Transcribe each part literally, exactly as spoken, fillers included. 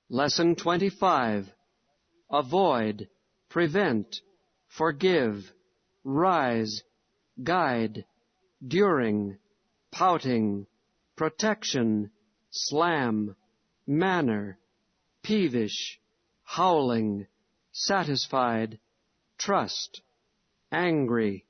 Lesson twenty-five. Avoid, prevent, forgive, rise, guide, during, pouting, protection, slam, manner, peevish, howling, satisfied, trust, angry.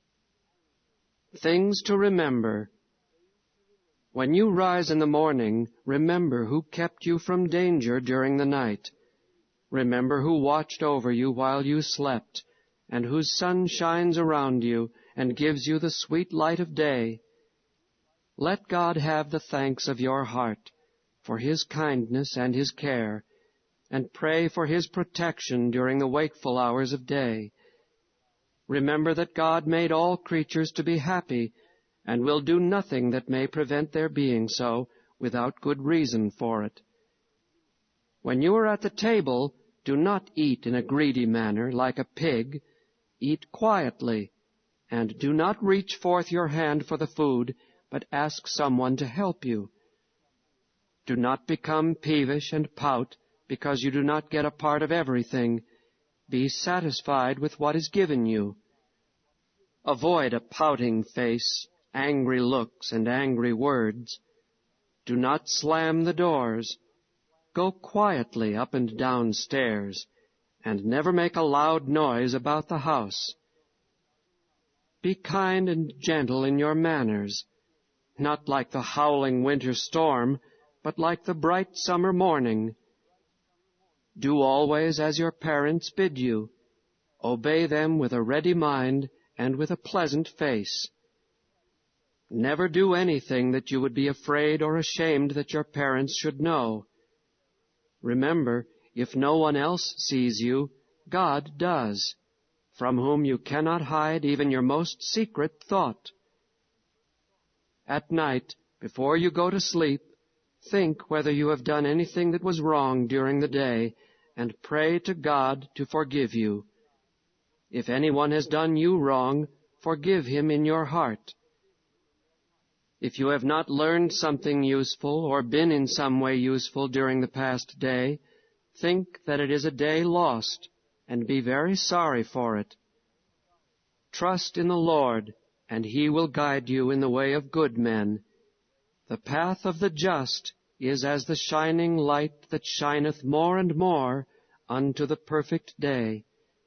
Things to remember. When you rise in the morning, remember who kept you from danger during the night. Remember who watched over you while you slept, and whose sun shines around you and gives you the sweet light of day. Let God have the thanks of your heart for His kindness and His care, and pray for His protection during the wakeful hours of day. Remember that God made all creatures to be happy, and will do nothing that may prevent their being so without good reason for it. When you are at the table, do not eat in a greedy manner like a pig. Eat quietly, and do not reach forth your hand for the food, but ask someone to help you. Do not become peevish and pout because you do not get a part of everything. Be satisfied with what is given you. Avoid a pouting face, angry looks, and angry words. Do not slam the doors. Go quietly up and down stairs, and never make a loud noise about the house. Be kind and gentle in your manners, not like the howling winter storm, but like the bright summer morning. Do always as your parents bid you. Obey them with a ready mind and with a pleasant face. Never do anything that you would be afraid or ashamed that your parents should know. Remember, if no one else sees you, God does, from whom you cannot hide even your most secret thought. At night, before you go to sleep, think whether you have done anything that was wrong during the day, and pray to God to forgive you. If anyone has done you wrong, forgive him in your heart. If you have not learned something useful or been in some way useful during the past day, think that it is a day lost, and be very sorry for it. Trust in the Lord, and He will guide you in the way of good men. The path of the just is as the shining light that shineth more and more unto the perfect day.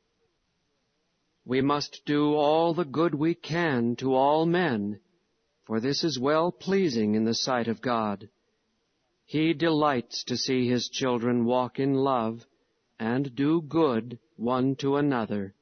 We must do all the good we can to all men, for this is well-pleasing in the sight of God. He delights to see His children walk in love and do good one to another.